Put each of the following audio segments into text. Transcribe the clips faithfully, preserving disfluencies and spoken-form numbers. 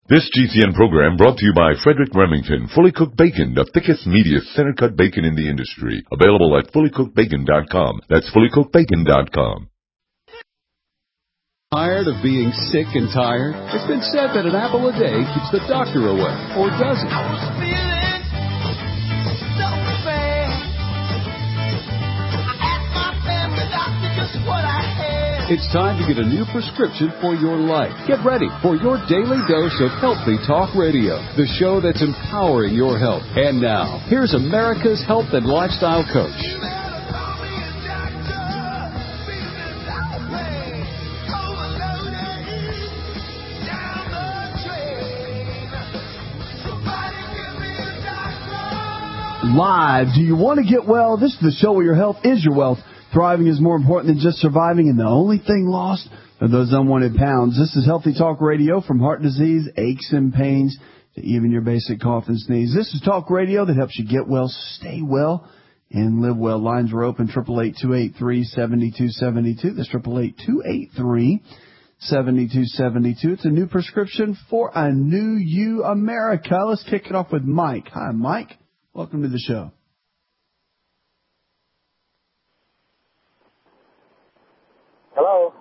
This G C N program brought to you by Frederick Remington, Fully Cooked Bacon, the thickest, meatiest, center-cut bacon in the industry. Available at fully cooked bacon dot com. That's fully cooked bacon dot com. Tired of being sick and tired? It's been said that an apple a day keeps the doctor away, or does it? I was feeling so bad. I asked my family doctor just what I had. It's time to get a new prescription for your life. Get ready for your daily dose of Healthy Talk Radio, the show that's empowering your health. And now, here's America's health and lifestyle coach. Live. Do you want to get well? This is the show where your health is your wealth. Thriving is more important than just surviving, and the only thing lost are those unwanted pounds. This is Healthy Talk Radio, from heart disease, aches and pains, to even your basic cough and sneeze. This is talk radio that helps you get well, stay well, and live well. Lines are open, eight eight eight, two eight three, seven two seven two. That's eight eight eight, two eight three, seven two seven two. It's a new prescription for a new you, America. Let's kick it off with Mike. Hi, Mike. Welcome to the show. Hello.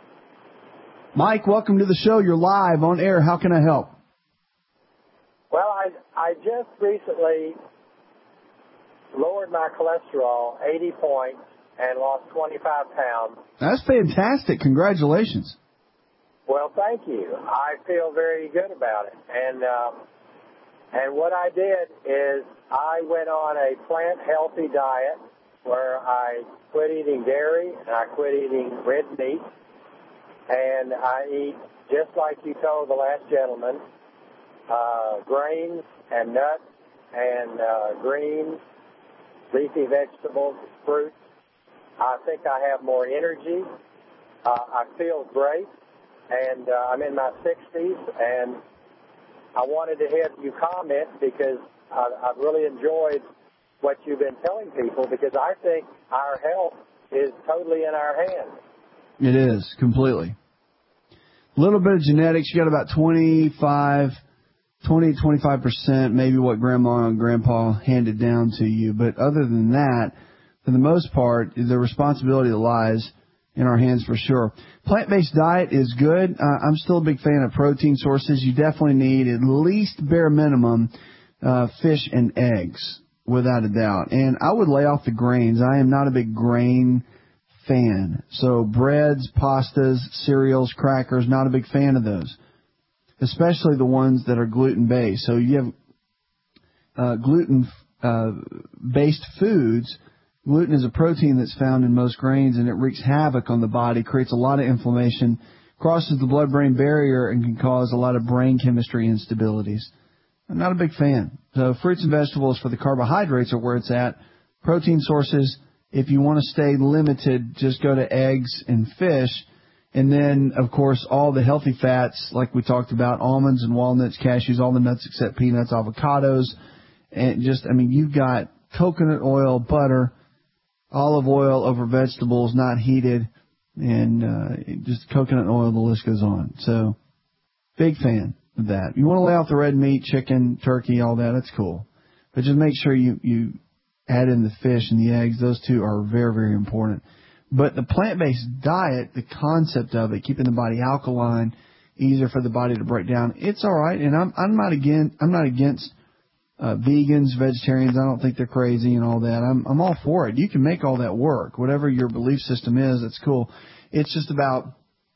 Mike, welcome to the show. You're live on air. How can I help? Well, I I just recently lowered my cholesterol eighty points and lost twenty-five pounds. That's fantastic. Congratulations. Well, thank you. I feel very good about it. And um, and what I did is I went on a plant-healthy diet where I quit eating dairy and I quit eating red meat. And I eat, just like you told the last gentleman, uh, grains and nuts and uh, greens, leafy vegetables, fruits. I think I have more energy. Uh, I feel great. And uh, I'm in my sixties, and I wanted to have you comment because I, I've really enjoyed what you've been telling people, because I think our health is totally in our hands. It is, completely. A little bit of genetics. You got about twenty-five, twenty, twenty-five percent, maybe what grandma and grandpa handed down to you. But other than that, for the most part, the responsibility lies in our hands for sure. Plant-based diet is good. Uh, I'm still a big fan of protein sources. You definitely need at least bare minimum uh, fish and eggs, without a doubt. And I would lay off the grains. I am not a big grain fan. So breads, pastas, cereals, crackers, not a big fan of those, especially the ones that are gluten-based. So you have uh, gluten-based uh, foods. Gluten is a protein that's found in most grains, and it wreaks havoc on the body, creates a lot of inflammation, crosses the blood-brain barrier, and can cause a lot of brain chemistry instabilities. I'm not a big fan. So fruits and vegetables for the carbohydrates are where it's at. Protein sources, if you want to stay limited, just go to eggs and fish. And then, of course, all the healthy fats, like we talked about, almonds and walnuts, cashews, all the nuts except peanuts, avocados. And just, I mean, you've got coconut oil, butter, olive oil over vegetables, not heated, and uh, just coconut oil, the list goes on. So, big fan of that. You want to lay off the red meat, chicken, turkey, all that, that's cool. But just make sure you, you add in the fish and the eggs. Those two are very, very important. But the plant-based diet, the concept of it, keeping the body alkaline, easier for the body to break down, it's all right. And I'm, I'm not against, I'm not against uh, vegans, vegetarians. I don't think they're crazy and all that. I'm, I'm all for it. You can make all that work. Whatever your belief system is, that's cool. It's just about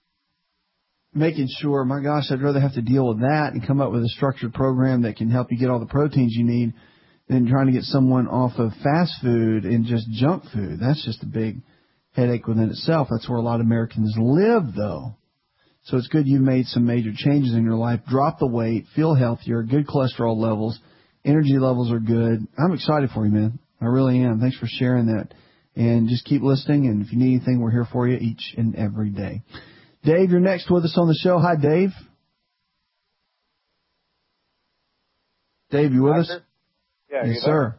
making sure, my gosh, I'd rather have to deal with that and come up with a structured program that can help you get all the proteins you need than trying to get someone off of fast food and just junk food. That's just a big headache within itself. That's where a lot of Americans live, though. So it's good you've made some major changes in your life. Drop the weight, feel healthier, good cholesterol levels, energy levels are good. I'm excited for you, man. I really am. Thanks for sharing that. And just keep listening, and if you need anything, we're here for you each and every day. Dave, you're next with us on the show. Hi, Dave. Dave, you with us? Yeah, yes, sir.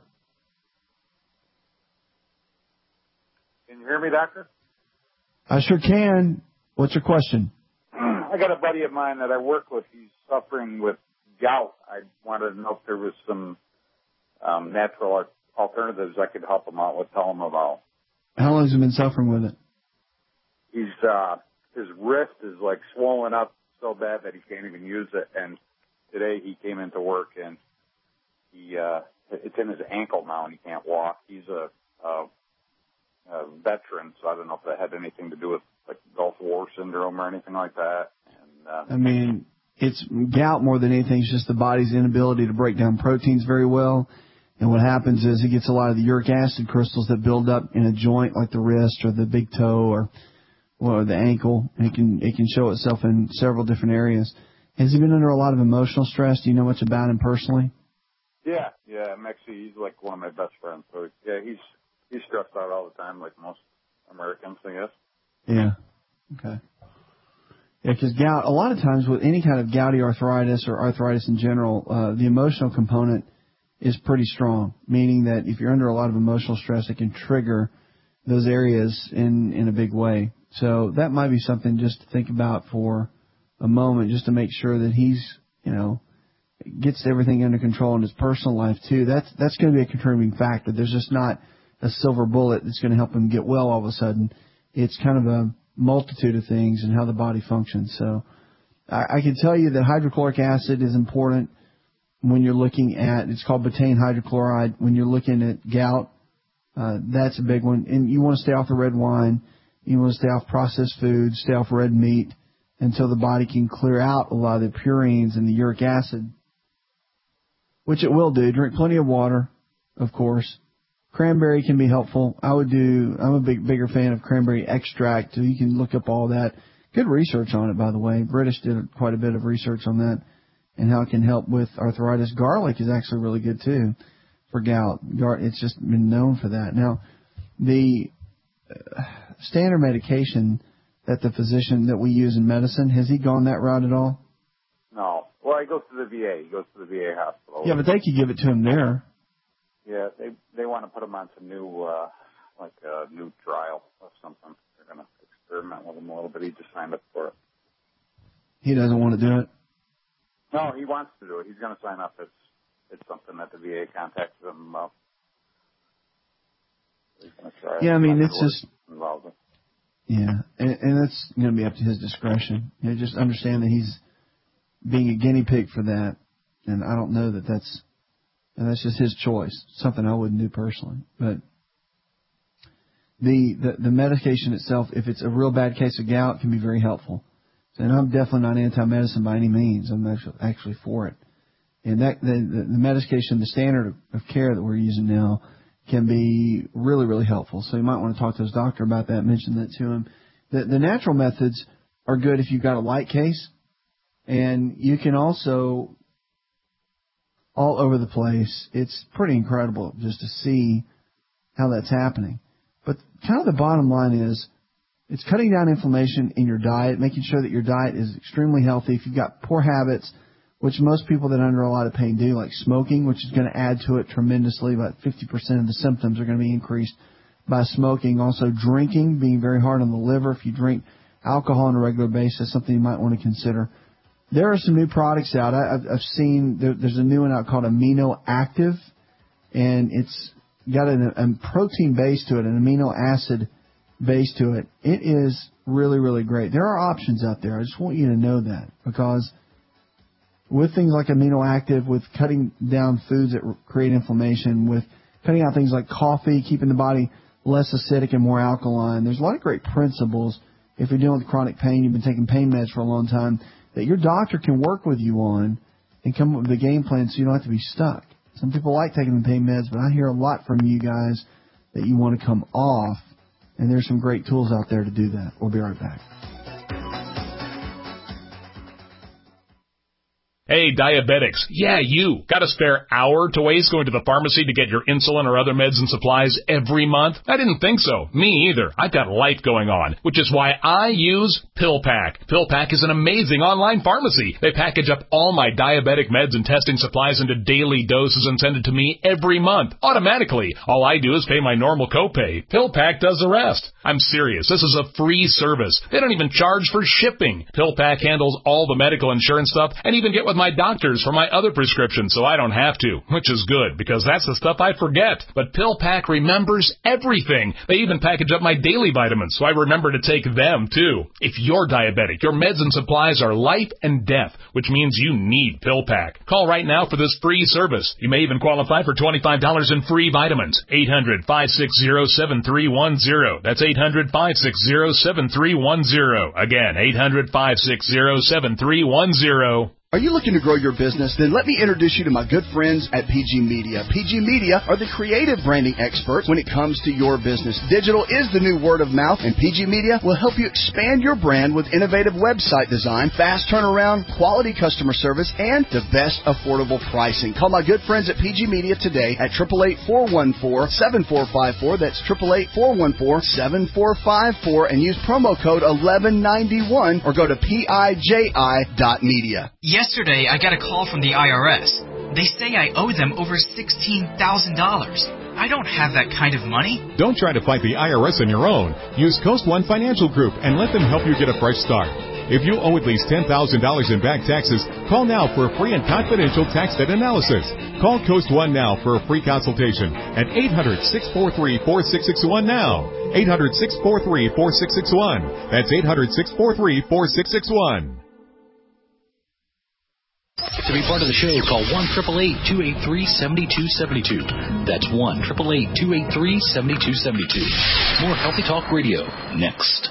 Can you hear me, Doctor? I sure can. What's your question? I got a buddy of mine that I work with. He's suffering with gout. I wanted to know if there was some um, natural alternatives I could help him out with, tell him about. How long has he been suffering with it? He's uh, his wrist is like swollen up so bad that he can't even use it. And today he came into work and he uh, it's in his ankle now and he can't walk. He's a, a, a veteran, so I don't know if that had anything to do with like Gulf War syndrome or anything like that. And, uh, I mean, it's gout more than anything. It's just the body's inability to break down proteins very well. And what happens is he gets a lot of the uric acid crystals that build up in a joint like the wrist or the big toe or, or the ankle. And it can, it can show itself in several different areas. Has he been under a lot of emotional stress? Do you know much about him personally? Yeah, yeah. I'm actually, he's like one of my best friends. So, yeah, he's he's stressed out all the time like most Americans, I guess. Yeah. Okay. Yeah, because gout, a lot of times with any kind of gouty arthritis or arthritis in general, uh, the emotional component is pretty strong, meaning that if you're under a lot of emotional stress, it can trigger those areas in, in a big way. So that might be something just to think about for a moment, just to make sure that he's, you know, gets everything under control in his personal life too. That's, that's going to be a contributing factor. There's just not a silver bullet that's going to help him get well all of a sudden. It's kind of a multitude of things and how the body functions. So I, I can tell you that hydrochloric acid is important when you're looking at, it's called betaine hydrochloride. When you're looking at gout, uh, that's a big one. And you want to stay off the red wine. You want to stay off processed foods, stay off red meat until the body can clear out a lot of the purines and the uric acid, which it will do. Drink plenty of water, of course. Cranberry can be helpful. I would do, I'm a big, bigger fan of cranberry extract. So you can look up all that. Good research on it, by the way. British did quite a bit of research on that and how it can help with arthritis. Garlic is actually really good, too, for gout. It's just been known for that. Now, the standard medication that the physician that we use in medicine, has he gone that route at all? No. Well, he goes to the V A. He goes to the V A hospital. Yeah, but they could give it to him there. Yeah, they they want to put him on some new, uh, like a new trial or something. They're going to experiment with him a little bit. He just signed up for it. He doesn't want to do it? No, he wants to do it. He's going to sign up. It's it's something that the V A contacted him about. He's going to try. Yeah, I mean, it's just involved with. Yeah, and, and that's going to be up to his discretion. You know, just understand that he's being a guinea pig for that, and I don't know that that's, and that's just his choice. Something I wouldn't do personally. But the, the the medication itself, if it's a real bad case of gout, can be very helpful. And I'm definitely not anti-medicine by any means. I'm actually actually for it. And that the, the, the medication, the standard of care that we're using now, can be really, really helpful. So you might want to talk to his doctor about that, mention that to him. The, the natural methods are good if you've got a light case, and you can also, all over the place, it's pretty incredible just to see how that's happening. But kind of the bottom line is, it's cutting down inflammation in your diet, making sure that your diet is extremely healthy. If you've got poor habits, which most people that are under a lot of pain do, like smoking, which is going to add to it tremendously. About fifty percent of the symptoms are going to be increased by smoking. Also drinking, being very hard on the liver. If you drink alcohol on a regular basis, something you might want to consider. There are some new products out. I, I've, I've seen there, there's a new one out called Amino Active, and it's got an, a protein base to it, an amino acid base to it. It is really, really great. There are options out there. I just want you to know that, because with things like Amino Active, with cutting down foods that create inflammation, with cutting out things like coffee, keeping the body less acidic and more alkaline, there's a lot of great principles if you're dealing with chronic pain, you've been taking pain meds for a long time, that your doctor can work with you on and come up with a game plan so you don't have to be stuck. Some people like taking the pain meds, but I hear a lot from you guys that you want to come off, and there's some great tools out there to do that. We'll be right back. Hey, diabetics. Yeah, you. Got a spare hour to waste going to the pharmacy to get your insulin or other meds and supplies every month? I didn't think so. Me either. I've got life going on, which is why I use PillPack. PillPack is an amazing online pharmacy. They package up all my diabetic meds and testing supplies into daily doses and send it to me every month, automatically. All I do is pay my normal copay. PillPack does the rest. I'm serious. This is a free service. They don't even charge for shipping. PillPack handles all the medical insurance stuff and even get with my doctors for my other prescriptions so I don't have to, which is good because that's the stuff I forget. But PillPack remembers everything. They even package up my daily vitamins so I remember to take them too. If you're diabetic, your meds and supplies are life and death, which means you need PillPack. Call right now for this free service. You may even qualify for twenty-five dollars in free vitamins. eight hundred, five six zero, seven three one zero. That's eight hundred, five six zero, seven three one zero. Again, eight hundred, five six zero, seven three one zero. Are you looking to grow your business? Then let me introduce you to my good friends at P G Media. P G Media are the creative branding experts when it comes to your business. Digital is the new word of mouth, and P G Media will help you expand your brand with innovative website design, fast turnaround, quality customer service, and the best affordable pricing. Call my good friends at P G Media today at eight eight eight, four one four, seven four five four. That's eight eight eight, four one four, seven four five four, and use promo code eleven ninety-one or go to P I J I dot media. Yesterday, I got a call from the I R S. They say I owe them over sixteen thousand dollars. I don't have that kind of money. Don't try to fight the I R S on your own. Use Coast One Financial Group and let them help you get a fresh start. If you owe at least ten thousand dollars in back taxes, call now for a free and confidential tax debt analysis. Call Coast One now for a free consultation at eight hundred, six four three, four six six one now. eight hundred, six four three, four six six one. That's eight hundred, six four three, four six six one. To be part of the show, call one eight eight eight, two eight three, seven two seven two. That's one eight eight eight, two eight three, seven two seven two. More Healthy Talk Radio next.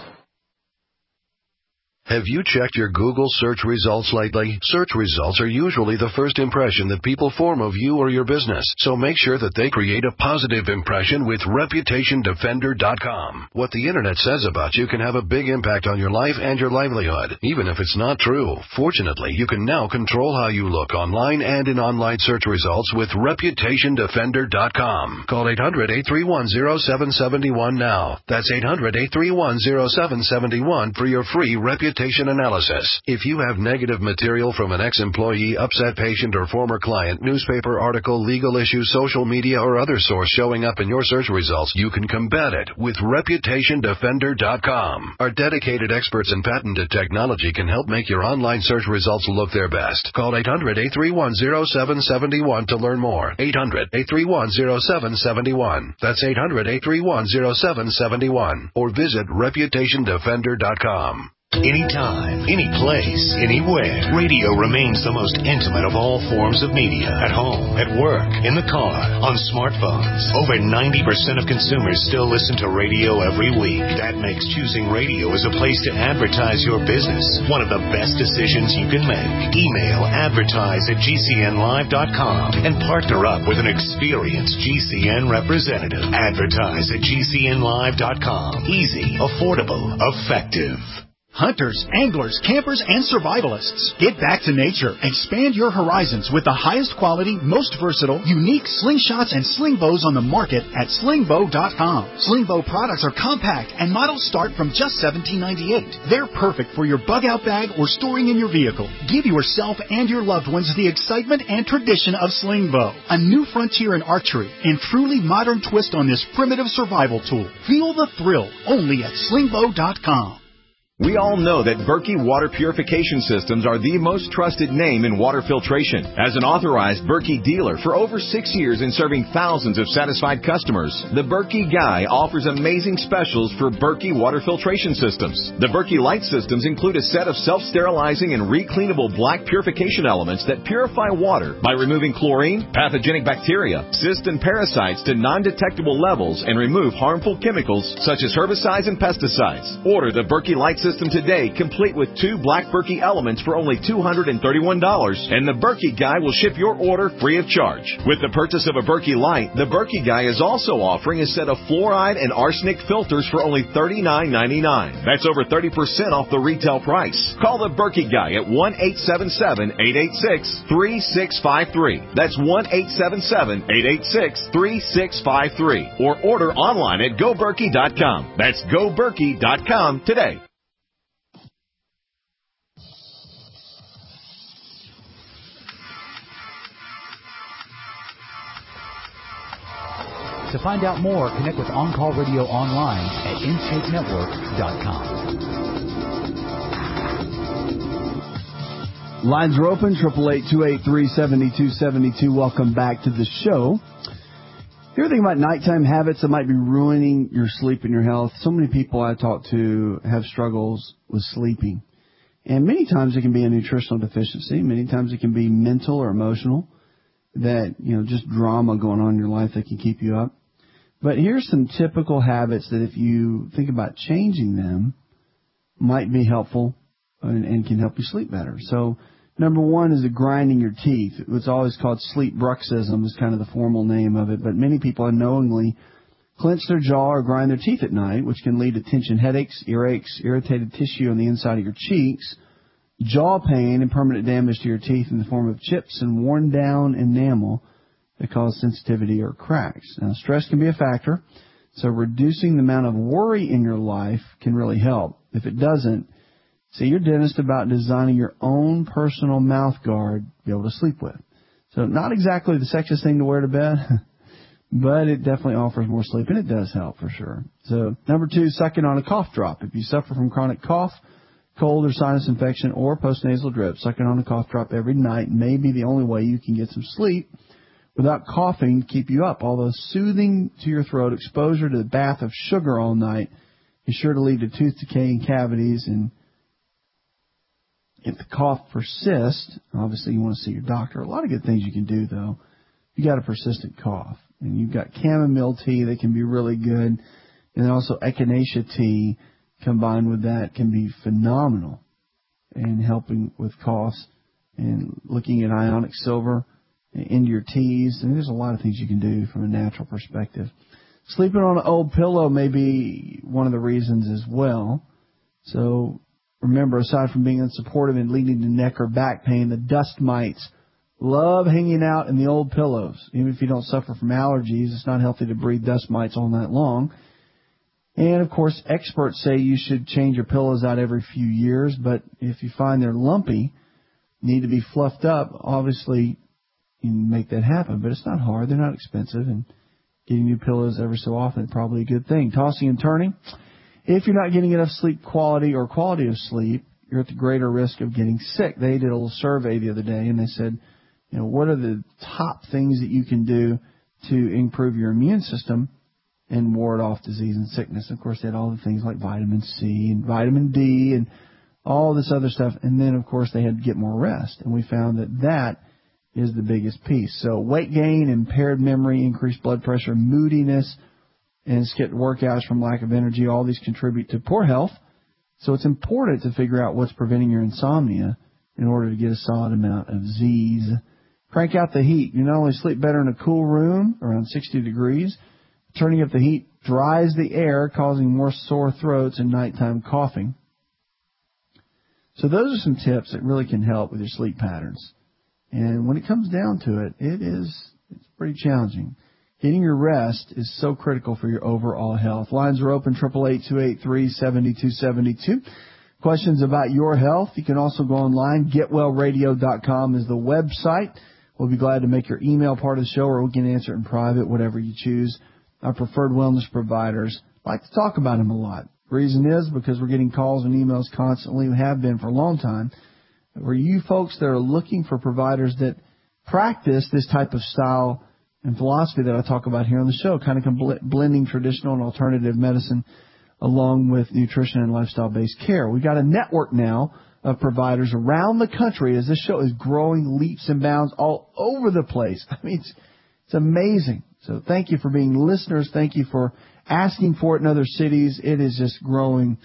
Have you checked your Google search results lately? Search results are usually the first impression that people form of you or your business, so make sure that they create a positive impression with Reputation Defender dot com. What the Internet says about you can have a big impact on your life and your livelihood, even if it's not true. Fortunately, you can now control how you look online and in online search results with Reputation Defender dot com. Call eight hundred, eight three one, zero seven seven one now. That's eight hundred, eight three one, zero seven seven one for your free Reputation analysis. If you have negative material from an ex-employee, upset patient, or former client, newspaper article, legal issue, social media, or other source showing up in your search results, you can combat it with Reputation Defender dot com. Our dedicated experts in patented technology can help make your online search results look their best. Call eight hundred, eight three one, zero seven seven one to learn more. eight hundred, eight three one, zero seven seven one. That's eight hundred, eight three one, zero seven seven one. Or visit Reputation Defender dot com. Anytime, any place, anywhere. Radio remains the most intimate of all forms of media. At home, at work, in the car, on smartphones. Over ninety percent of consumers still listen to radio every week. That makes choosing radio as a place to advertise your business one of the best decisions you can make. Email advertise at G C N live dot com and partner up with an experienced G C N representative. Advertise at G C N live dot com. Easy, affordable, effective. Hunters, anglers, campers, and survivalists. Get back to nature. Expand your horizons with the highest quality, most versatile, unique slingshots and sling bows on the market at sling bow dot com. Sling bow products are compact and models start from just seventeen ninety-eight. They're perfect for your bug out bag or storing in your vehicle. Give yourself and your loved ones the excitement and tradition of sling bow. A new frontier in archery and truly modern twist on this primitive survival tool. Feel the thrill only at sling bow dot com. We all know that Berkey Water Purification Systems are the most trusted name in water filtration. As an authorized Berkey dealer for over six years and serving thousands of satisfied customers, the Berkey Guy offers amazing specials for Berkey Water Filtration Systems. The Berkey Light Systems include a set of self-sterilizing and recleanable black purification elements that purify water by removing chlorine, pathogenic bacteria, cysts, and parasites to non-detectable levels and remove harmful chemicals such as herbicides and pesticides. Order the Berkey Light Systems system today, complete with two Black Berkey elements for only two hundred thirty-one dollars, and the Berkey Guy will ship your order free of charge. With the purchase of a Berkey Light, the Berkey Guy is also offering a set of fluoride and arsenic filters for only thirty-nine ninety-nine. That's over thirty percent off the retail price. Call the Berkey Guy at one eight seven seven, eight eight six, three six five three. That's one eight seven seven, eight eight six, three six five three. Or order online at go berkey dot com. That's go berkey dot com today. To find out more, connect with On Call Radio online at intake network dot com. Lines are open, triple eight, two eight three, seven two seven two. Welcome back to the show. You ever think about nighttime habits that might be ruining your sleep and your health? So many people I talk to have struggles with sleeping. And many times it can be a nutritional deficiency. Many times it can be mental or emotional, that, you know, just drama going on in your life that can keep you up. But here's some typical habits that if you think about changing them might be helpful and, and can help you sleep better. So number one is the grinding your teeth. It's always called sleep bruxism is kind of the formal name of it. But many people unknowingly clench their jaw or grind their teeth at night, which can lead to tension headaches, earaches, irritated tissue on the inside of your cheeks, jaw pain, and permanent damage to your teeth in the form of chips and worn down enamel that cause sensitivity or cracks. Now, stress can be a factor, so reducing the amount of worry in your life can really help. If it doesn't, see your dentist about designing your own personal mouth guard to be able to sleep with. So not exactly the sexiest thing to wear to bed, but it definitely offers more sleep, and it does help for sure. So number two, sucking on a cough drop. If you suffer from chronic cough, cold or sinus infection, or postnasal drip, sucking on a cough drop every night may be the only way you can get some sleep without coughing to keep you up. Although soothing to your throat, exposure to the bath of sugar all night is sure to lead to tooth decay and cavities. And if the cough persists, obviously you want to see your doctor. A lot of good things you can do, though. You got a persistent cough, and you've got chamomile tea that can be really good, and also echinacea tea combined with that can be phenomenal in helping with coughs. And looking at ionic silver into your teas, and there's a lot of things you can do from a natural perspective. Sleeping on an old pillow may be one of the reasons as well. So remember, aside from being unsupportive and leading to neck or back pain, the dust mites love hanging out in the old pillows. Even if you don't suffer from allergies, it's not healthy to breathe dust mites all night long. And, of course, experts say you should change your pillows out every few years, but if you find they're lumpy, need to be fluffed up, obviously you can make that happen. But it's not hard. They're not expensive, and getting new pillows every so often is probably a good thing. Tossing and turning. If you're not getting enough sleep quality or quality of sleep, you're at the greater risk of getting sick. They did a little survey the other day, and they said, you know, what are the top things that you can do to improve your immune system and ward off disease and sickness? Of course, they had all the things like vitamin C and vitamin D and all this other stuff. And then, of course, they had to get more rest. And we found that that is the biggest piece. So weight gain, impaired memory, increased blood pressure, moodiness, and skipped workouts from lack of energy, all these contribute to poor health. So it's important to figure out what's preventing your insomnia in order to get a solid amount of Z's. Crank out the heat. You not only sleep better in a cool room, around sixty degrees, turning up the heat dries the air, causing more sore throats and nighttime coughing. So those are some tips that really can help with your sleep patterns. And when it comes down to it, it is it's pretty challenging. Getting your rest is so critical for your overall health. Lines are open, triple eight, two eight three, seven two seven two. Questions about your health, you can also go online. get well radio dot com is the website. We'll be glad to make your email part of the show, or we can answer it in private, whatever you choose. Our preferred wellness providers like to talk about them a lot. The reason is because we're getting calls and emails constantly. We have been for a long time. For you folks that are looking for providers that practice this type of style and philosophy that I talk about here on the show, kind of blending traditional and alternative medicine along with nutrition and lifestyle-based care. We've got a network now of providers around the country as this show is growing leaps and bounds all over the place. I mean, it's, it's amazing. So thank you for being listeners. Thank you for asking for it in other cities. It is just growing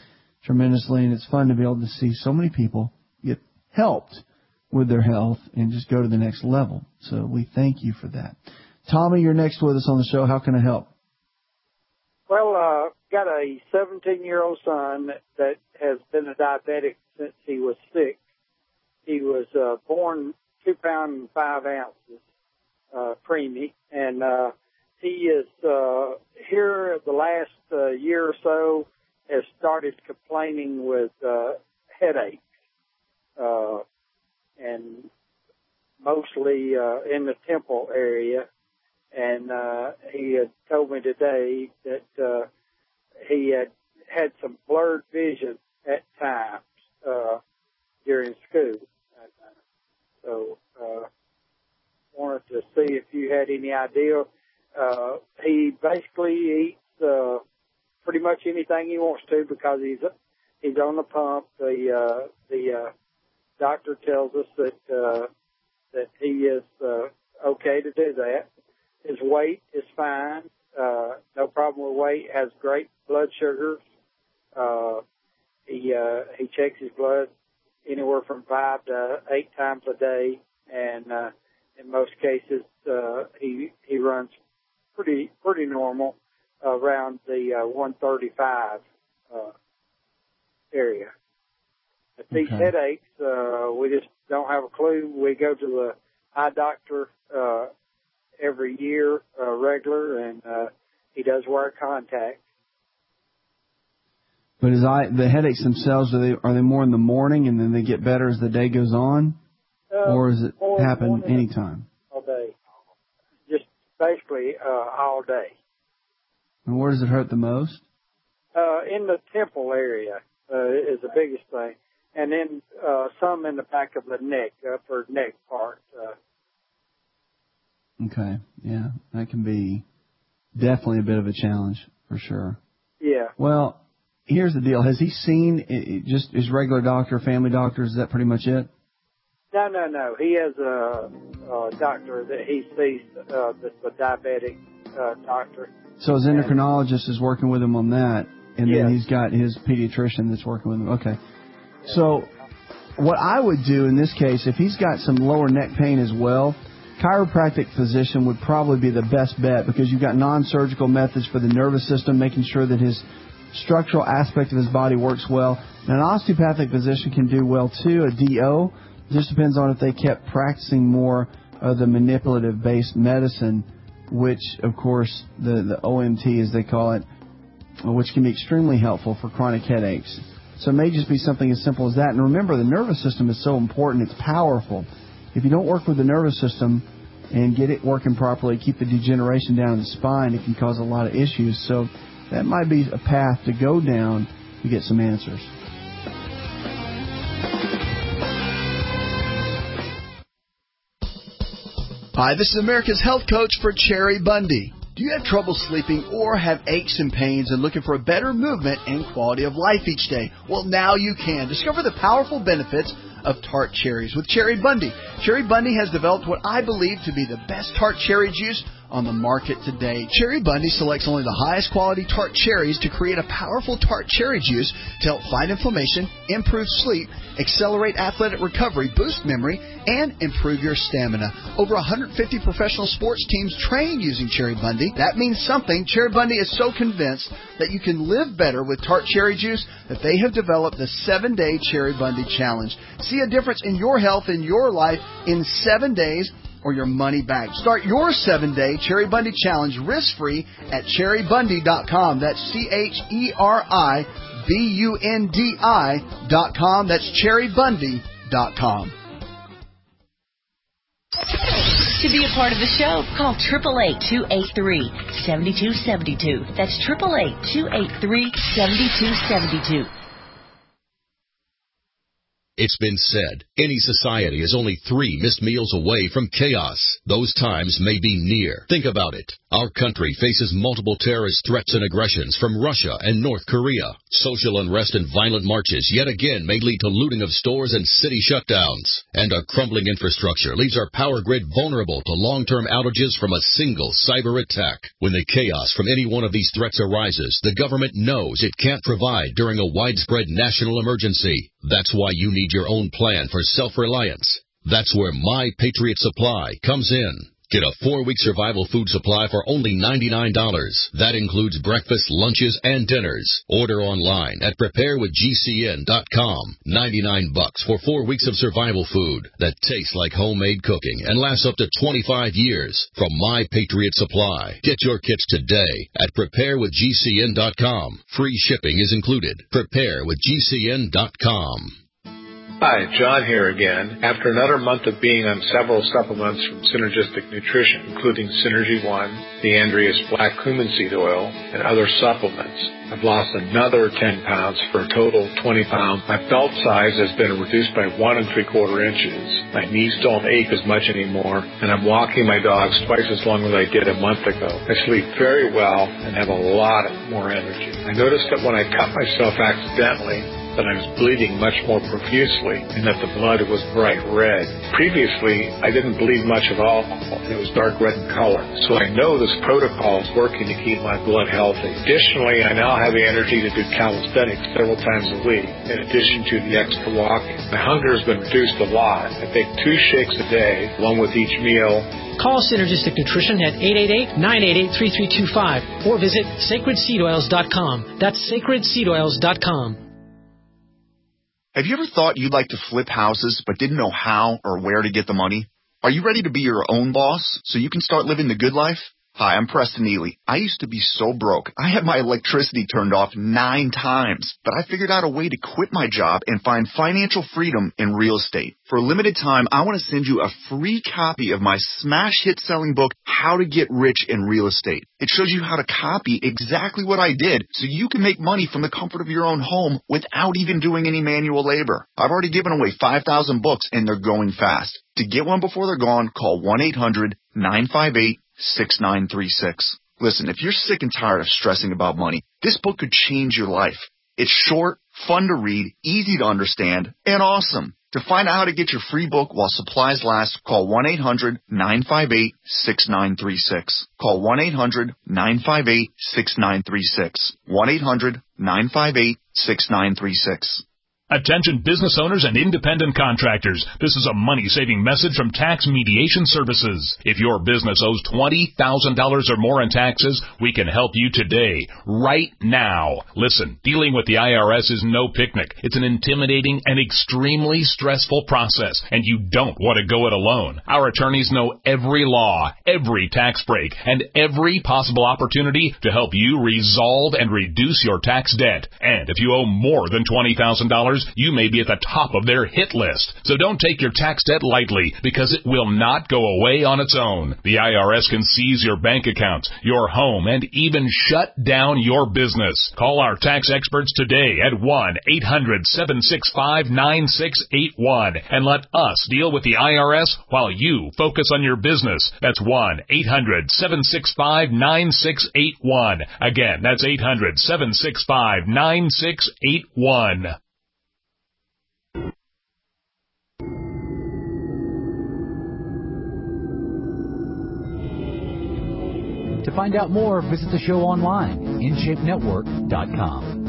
tremendously, and it's fun to be able to see so many people get helped with their health and just go to the next level. So we thank you for that. Tommy, you're next with us on the show. How can I help? Well, uh, got a seventeen-year-old son that, that has been a diabetic since he was six. He was uh, born two pounds and five ounces, uh, preemie, and uh, he is uh, here the last uh, year or so has started complaining with uh, headaches, uh, and mostly uh, in the temple area. And uh, he had told me today that uh, he had had some blurred vision at times uh, during school. And, uh, so uh, wanted to see if you had any idea. Uh, he basically eats uh, pretty much anything he wants to because he's he's on the pump. The uh, the uh, doctor tells us that uh, that he is uh, okay to do that. His weight is fine, uh, no problem with weight, has great blood sugars. Uh, he, uh, he checks his blood anywhere from five to eight times a day. And, uh, in most cases, uh, he, he runs pretty, pretty normal around the, uh, one thirty-five, uh, area. But these Okay. headaches, uh, we just don't have a clue. We go to the eye doctor, uh, every year, uh, regular, and uh, he does wear contacts. But is I the headaches themselves, are they are they more in the morning and then they get better as the day goes on, Uh, or does it more- happen more than- anytime? All day. Just basically uh, all day. And where does it hurt the most? Uh, in the temple area uh, is the biggest thing. And then uh, some in the back of the neck, upper neck part. Uh, Okay, yeah, that can be definitely a bit of a challenge for sure. yeah. Well, here's the deal: has he seen it, it just his regular doctor, family doctor? Is that pretty much it? No, no, no. He has a, a doctor that he sees uh, that's a diabetic uh, doctor. So his endocrinologist is working with him on that, and then Yes. he's got his pediatrician that's working with him. Okay. So what I would do in this case, if he's got some lower neck pain as well, chiropractic physician would probably be the best bet because you've got non-surgical methods for the nervous system, making sure that his structural aspect of his body works well. And an osteopathic physician can do well too, a D O. It just depends on if they kept practicing more of the manipulative-based medicine, which, of course, the, the O M T, as they call it, which can be extremely helpful for chronic headaches. So it may just be something as simple as that. And remember, the nervous system is so important. It's powerful. If you don't work with the nervous system and get it working properly, keep the degeneration down in the spine, it can cause a lot of issues. So that might be a path to go down to get some answers. Hi, this is America's Health Coach for Cherry Bundy. Do you have trouble sleeping or have aches and pains and looking for a better movement and quality of life each day? Well, now you can. Discover the powerful benefits of tart cherries with Cherry Bundy. Cherry Bundy has developed what I believe to be the best tart cherry juice on the market today. Cherry Bundy selects only the highest quality tart cherries to create a powerful tart cherry juice to help fight inflammation, improve sleep, accelerate athletic recovery, boost memory, and improve your stamina. Over one hundred fifty professional sports teams train using Cherry Bundy. That means something. Cherry Bundy is so convinced that you can live better with tart cherry juice that they have developed the seven-day Cherry Bundy Challenge. See a difference in your health and your life in seven days or your money back. Start your seven-day Cherry Bundy Challenge risk-free at cherry bundy dot com. That's C H E R I B U N D I dot com. That's cherry bundy dot com. To be a part of the show, call eight eight eight, two eight three, seven two seven two. That's eight eight eight, two eight three, seven two seven two. It's been said, any society is only three missed meals away from chaos. Those times may be near. Think about it. Our country faces multiple terrorist threats and aggressions from Russia and North Korea. Social unrest and violent marches yet again may lead to looting of stores and city shutdowns. And our crumbling infrastructure leaves our power grid vulnerable to long-term outages from a single cyber attack. When the chaos from any one of these threats arises, the government knows it can't provide during a widespread national emergency. That's why you need your own plan for self-reliance. That's where My Patriot Supply comes in. Get a four-week survival food supply for only ninety-nine dollars. That includes breakfast, lunches, and dinners. Order online at prepare with G C N dot com. ninety-nine bucks for four weeks of survival food that tastes like homemade cooking and lasts up to twenty-five years from My Patriot Supply. Get your kits today at prepare with G C N dot com. Free shipping is included. prepare with G C N dot com. Hi, John here again. After another month of being on several supplements from Synergistic Nutrition, including Synergy One, the Andreas Black Cumin Seed Oil, and other supplements, I've lost another ten pounds for a total of twenty pounds. My belt size has been reduced by one and three quarter inches. My knees don't ache as much anymore, and I'm walking my dogs twice as long as I did a month ago. I sleep very well and have a lot more energy. I noticed that when I cut myself accidentally, that I was bleeding much more profusely and that the blood was bright red. Previously, I didn't bleed much at all. It was dark red in color. So I know this protocol is working to keep my blood healthy. Additionally, I now have the energy to do calisthenics several times a week, in addition to the extra walking. My hunger has been reduced a lot. I take two shakes a day, along with each meal. Call Synergistic Nutrition at eight eight eight, nine eight eight, three three two five or visit sacred seed oils dot com. That's sacred seed oils dot com. Have you ever thought you'd like to flip houses but didn't know how or where to get the money? Are you ready to be your own boss so you can start living the good life? Hi, I'm Preston Neely. I used to be so broke. I had my electricity turned off nine times, but I figured out a way to quit my job and find financial freedom in real estate. For a limited time, I want to send you a free copy of my smash hit selling book, How to Get Rich in Real Estate. It shows you how to copy exactly what I did so you can make money from the comfort of your own home without even doing any manual labor. I've already given away five thousand books and they're going fast. To get one before they're gone, call one eight hundred, nine five eight, six nine three six. Listen, if you're sick and tired of stressing about money, this book could change your life. It's short, fun to read, easy to understand, and awesome. To find out how to get your free book while supplies last, call one eight hundred, nine five eight, six nine three six. Call one eight hundred, nine five eight, six nine three six. one eight hundred, nine five eight, six nine three six. Attention business owners and independent contractors. This is a money-saving message from Tax Mediation Services. If your business owes twenty thousand dollars or more in taxes, we can help you today, right now. Listen, dealing with the I R S is no picnic. It's an intimidating and extremely stressful process, and you don't want to go it alone. Our attorneys know every law, every tax break, and every possible opportunity to help you resolve and reduce your tax debt. And if you owe more than twenty thousand dollars, you may be at the top of their hit list. So don't take your tax debt lightly, because it will not go away on its own. The I R S can seize your bank accounts, your home, and even shut down your business. Call our tax experts today at one eight hundred, seven six five, nine six eight one and let us deal with the I R S while you focus on your business. That's one eight hundred, seven six five, nine six eight one. Again, that's eight hundred, seven six five, nine six eight one. To find out more, visit the show online, in shape network dot com.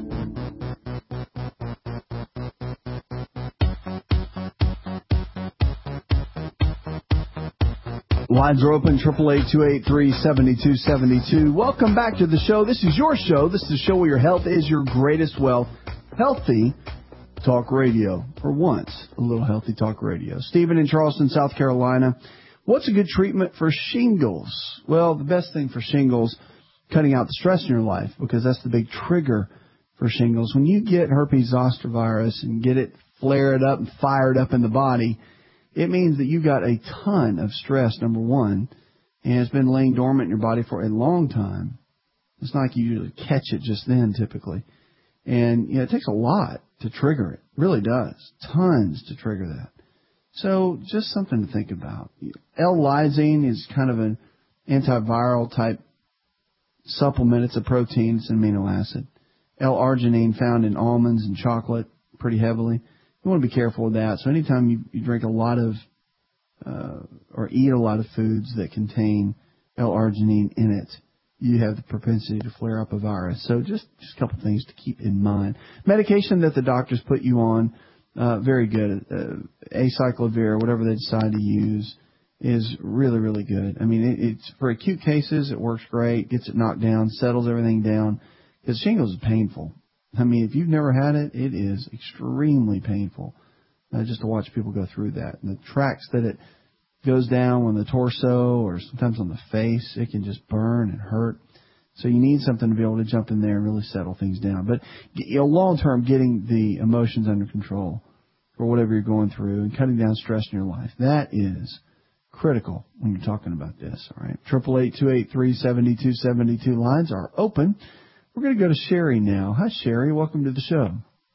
Lines are open, eight eight eight, two eight three, seven two seven two. Welcome back to the show. This is your show. This is the show where your health is your greatest wealth. Healthy Talk Radio. For once, a little Healthy Talk Radio. Stephen in Charleston, South Carolina. What's a good treatment for shingles? Well, the best thing for shingles, cutting out the stress in your life, because that's the big trigger for shingles. When you get herpes zoster virus and get it flared up and fired up in the body, it means that you got a ton of stress, number one, and it's been laying dormant in your body for a long time. It's not like you usually catch it just then, typically. And you know, it takes a lot to trigger it. It really does. Tons to trigger that. So just something to think about. L-lysine is kind of an antiviral type supplement. It's a protein. It's an amino acid. L-arginine found in almonds and chocolate pretty heavily. You want to be careful with that. So anytime you, you drink a lot of uh, or eat a lot of foods that contain L-arginine in it, you have the propensity to flare up a virus. So just, just a couple things to keep in mind. Medication that the doctors put you on, uh, very good. Uh, acyclovir, whatever they decide to use, is really, really good. I mean, it, it's for acute cases, it works great, gets it knocked down, settles everything down, because shingles is painful. I mean, if you've never had it, it is extremely painful uh, just to watch people go through that. And the tracks that it goes down on the torso or sometimes on the face, it can just burn and hurt. So you need something to be able to jump in there and really settle things down. But you know, long term, getting the emotions under control for whatever you're going through and cutting down stress in your life, that is critical when you're talking about this. All right, triple eight two eight three seventy two seventy two lines are open. We're going to go to Sherry now. Hi, Sherry. Welcome to the show.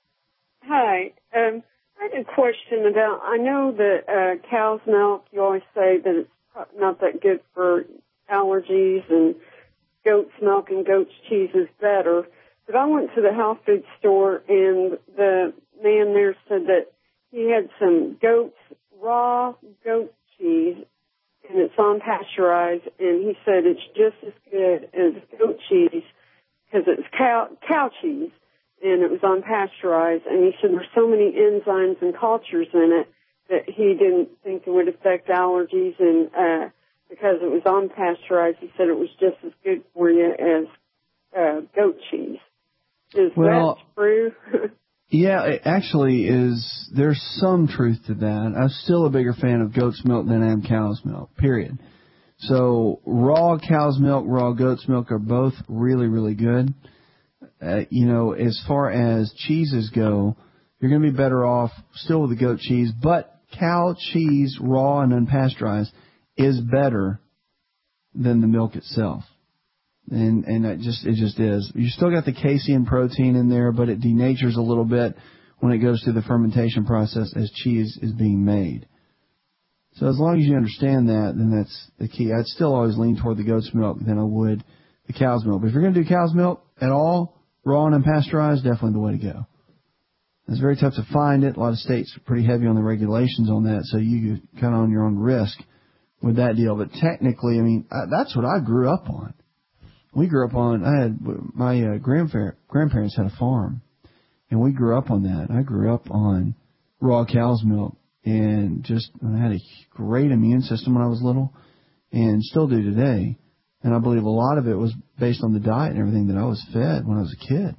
Hi. Um, I had a question about, I know that uh, cow's milk, you always say that it's not that good for allergies, and goat's milk and goat's cheese is better. But I went to the health food store, and the man there said that he had some goat's, raw goat cheese, and it's unpasteurized, and he said it's just as good as goat cheese, because it's cow, cow cheese, and it was unpasteurized. And he said there's so many enzymes and cultures in it that he didn't think it would affect allergies. And uh, because it was unpasteurized, he said it was just as good for you as uh, goat cheese. Is well, that true? Yeah, it actually is. There's some truth to that. I'm still a bigger fan of goat's milk than I am cow's milk, period. So raw cow's milk, raw goat's milk are both really, really good. Uh, you know, as far as cheeses go, you're going to be better off still with the goat cheese, but cow cheese, raw and unpasteurized, is better than the milk itself. And and it just it just is. You still got the casein protein in there, but it denatures a little bit when it goes through the fermentation process as cheese is being made. So as long as you understand that, then that's the key. I'd still always lean toward the goat's milk than I would the cow's milk. But if you're going to do cow's milk at all, raw and unpasteurized, definitely the way to go. It's very tough to find it. A lot of states are pretty heavy on the regulations on that, so you kind of on your own risk with that deal. But technically, I mean, that's what I grew up on. We grew up on, I had, my uh, grandparents had a farm, and we grew up on that. I grew up on raw cow's milk. And just, I had a great immune system when I was little, and still do today. And I believe a lot of it was based on the diet and everything that I was fed when I was a kid.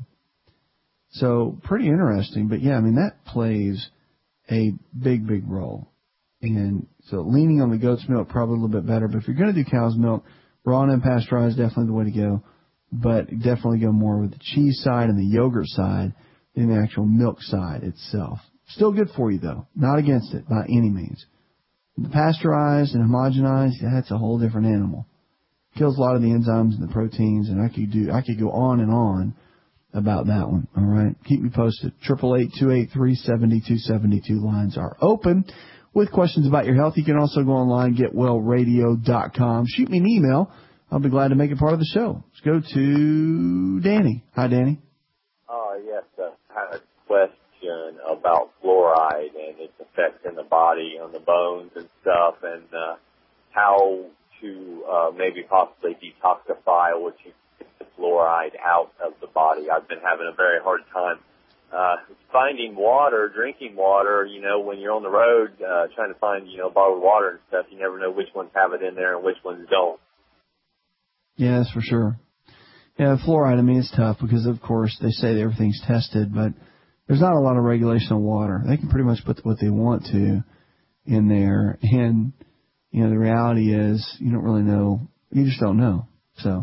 So pretty interesting. But yeah, I mean, that plays a big, big role. And so leaning on the goat's milk, probably a little bit better. But if you're going to do cow's milk, raw and unpasteurized, definitely the way to go. But definitely go more with the cheese side and the yogurt side than the actual milk side itself. Still good for you, though. Not against it by any means. The pasteurized and homogenized, that's a whole different animal. Kills a lot of the enzymes and the proteins, and I could do, I could go on and on about that one. All right, keep me posted. Triple eight two eight three seventy two seventy two lines are open with questions about your health. You can also go online, get well radio dot com. Shoot me an email. I'll be glad to make it part of the show. Let's go to Danny. Hi, Danny. Oh, uh, yes, uh, I had a question about fluoride and its effects in the body, on the bones and stuff, and uh, how to uh, maybe possibly detoxify or to get the fluoride out of the body. I've been having a very hard time uh, finding water, drinking water. You know, when you're on the road uh, trying to find, you know, bottled water and stuff, you never know which ones have it in there and which ones don't. Yeah, that's for sure. Yeah, fluoride, I mean, it's tough because, of course, they say that everything's tested, but there's not a lot of regulation on water. They can pretty much put what they want to in there. And, you know, the reality is you don't really know. You just don't know. So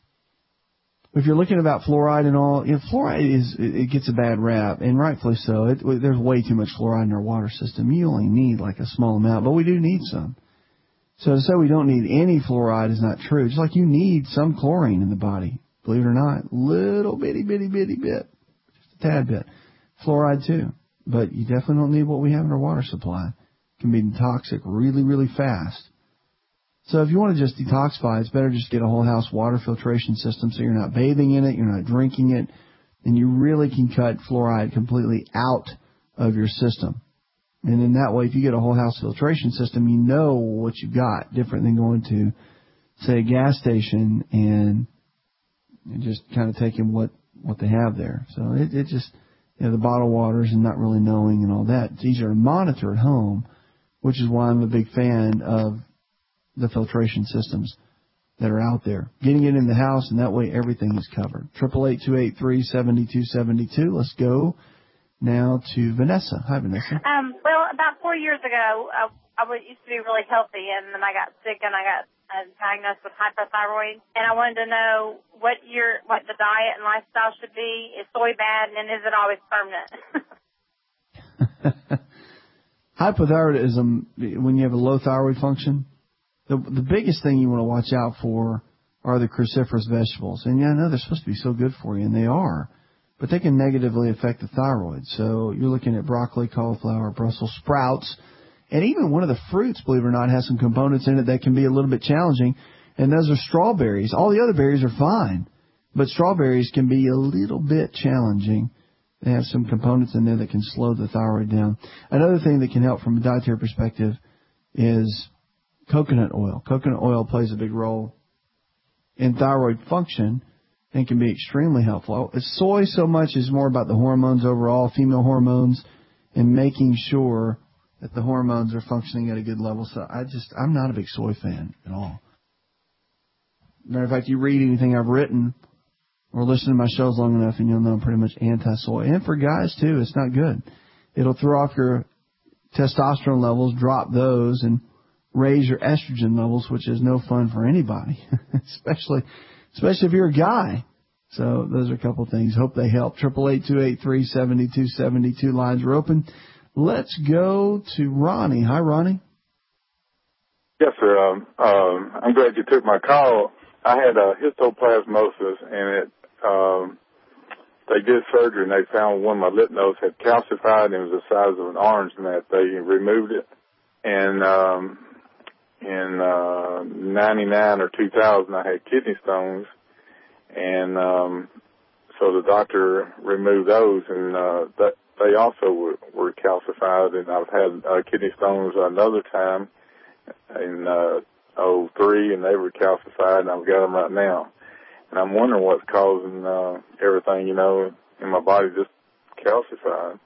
if you're looking about fluoride and all, you know, fluoride is, it gets a bad rap, and rightfully so. It, there's way too much fluoride in our water system. You only need like a small amount, but we do need some. So to say we don't need any fluoride is not true. Just like you need some chlorine in the body, believe it or not. Little bitty, bitty, bitty bit. Just a tad bit. Fluoride too, but you definitely don't need what we have in our water supply. It can be toxic really, really fast. So if you want to just detoxify, it's better just get a whole house water filtration system so you're not bathing in it, you're not drinking it, and you really can cut fluoride completely out of your system. And in that way, if you get a whole house filtration system, you know what you got, different than going to, say, a gas station and, and just kind of taking what, what they have there. So it, it just, you know, the bottled waters and not really knowing and all that. It's easier to monitor at home, which is why I'm a big fan of the filtration systems that are out there. Getting it in the house, and that way everything is covered. triple eight, two eight three, seven two seven two. Let's go now to Vanessa. Hi, Vanessa. Um, well, about four years ago, I, I was, used to be really healthy, and then I got sick, and I got uh, diagnosed with hypothyroid. And I wanted to know what your what the diet and lifestyle should be. Is soy bad, and is it always permanent? Hypothyroidism, when you have a low thyroid function, the the biggest thing you want to watch out for are the cruciferous vegetables. And yeah, I know they're supposed to be so good for you, and they are, but they can negatively affect the thyroid. So you're looking at broccoli, cauliflower, Brussels sprouts, and even one of the fruits, believe it or not, has some components in it that can be a little bit challenging, and those are strawberries. All the other berries are fine, but strawberries can be a little bit challenging. They have some components in there that can slow the thyroid down. Another thing that can help from a dietary perspective is coconut oil. Coconut oil plays a big role in thyroid function and can be extremely helpful. Soy so much is more about the hormones overall, female hormones, and making sure that the hormones are functioning at a good level. So I just, I'm not a big soy fan at all. Matter of fact, you read anything I've written or listen to my shows long enough and you'll know I'm pretty much anti-soy. And for guys too, it's not good. It'll throw off your testosterone levels, drop those, and raise your estrogen levels, which is no fun for anybody, especially especially if you're a guy. So those are a couple of things. Hope they help. Triple eight two eight three seventy two seventy two lines are open. Let's go to Ronnie. Hi, Ronnie. Yes, sir. Um, um, I'm glad you took my call. I had a histoplasmosis, and it um, they did surgery, and they found one of my lymph nodes had calcified, and it was the size of an orange, and that they removed it. And um, in uh, ninety-nine or two thousand, I had kidney stones, and um, so the doctor removed those, and uh, that they also were, were calcified. And I've had uh, kidney stones another time in uh, oh three, and they were calcified, and I've got them right now. And I'm wondering what's causing uh, everything, you know, in my body just calcified.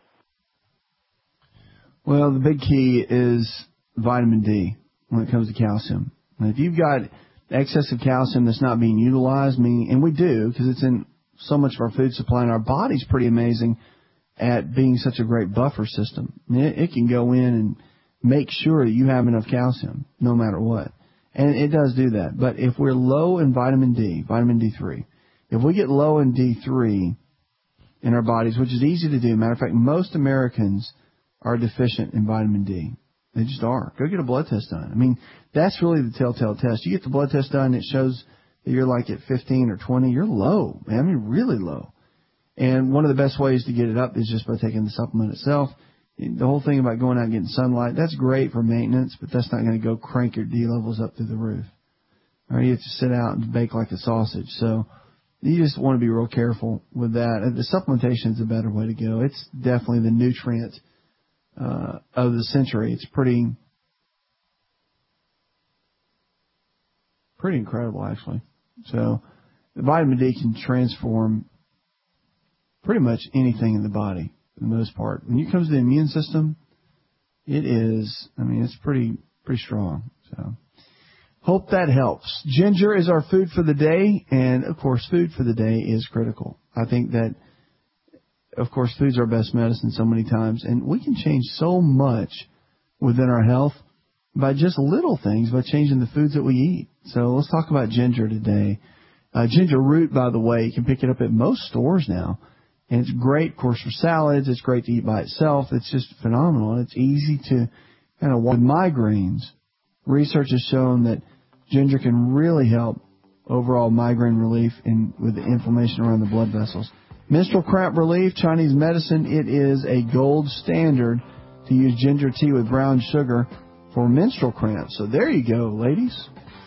Well, the big key is vitamin D when it comes to calcium. And if you've got excessive calcium that's not being utilized, meaning, and we do because it's in so much of our food supply, and our body's pretty amazing at being such a great buffer system. It, it can go in and make sure that you have enough calcium no matter what. And it does do that. But if we're low in vitamin D, vitamin D three, if we get low in D three in our bodies, which is easy to do, matter of fact, most Americans are deficient in vitamin D. They just are. Go get a blood test done. I mean, that's really the telltale test. You get the blood test done, it shows that you're like at fifteen or twenty. You're low, man. I mean, really low. And one of the best ways to get it up is just by taking the supplement itself. The whole thing about going out and getting sunlight, that's great for maintenance, but that's not going to go crank your D levels up through the roof. All right, you have to sit out and bake like a sausage. So you just want to be real careful with that. The supplementation is a better way to go. It's definitely the nutrient uh, of the century. It's pretty, pretty incredible, actually. So the vitamin D can transform pretty much anything in the body. For the most part. When it comes to the immune system, it is, I mean, it's pretty pretty strong. So hope that helps. Ginger is our food for the day, and, of course, food for the day is critical. I think that, of course, food's our best medicine so many times, and we can change so much within our health by just little things, by changing the foods that we eat. So let's talk about ginger today. Uh, ginger root, by the way, you can pick it up at most stores now. And it's great, of course, for salads. It's great to eat by itself. It's just phenomenal. And it's easy to kind of, with migraines, research has shown that ginger can really help overall migraine relief and with the inflammation around the blood vessels. Menstrual cramp relief, Chinese medicine, it is a gold standard to use ginger tea with brown sugar for menstrual cramps. So there you go, ladies.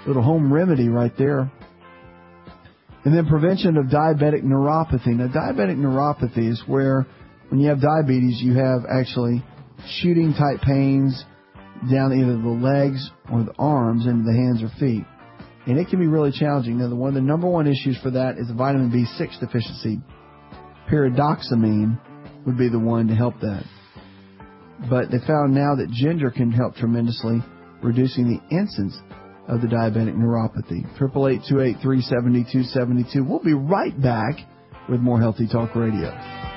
Little home remedy right there. And then prevention of diabetic neuropathy. Now, diabetic neuropathy is where when you have diabetes, you have actually shooting type pains down either the legs or the arms into the hands or feet. And it can be really challenging. Now, the one of the number one issues for that is the vitamin B six deficiency. Pyridoxamine would be the one to help that. But they found now that ginger can help tremendously, reducing the incidence of the diabetic neuropathy. eight eight eight, two eight three, seven two seven two. We'll be right back with more Healthy Talk Radio.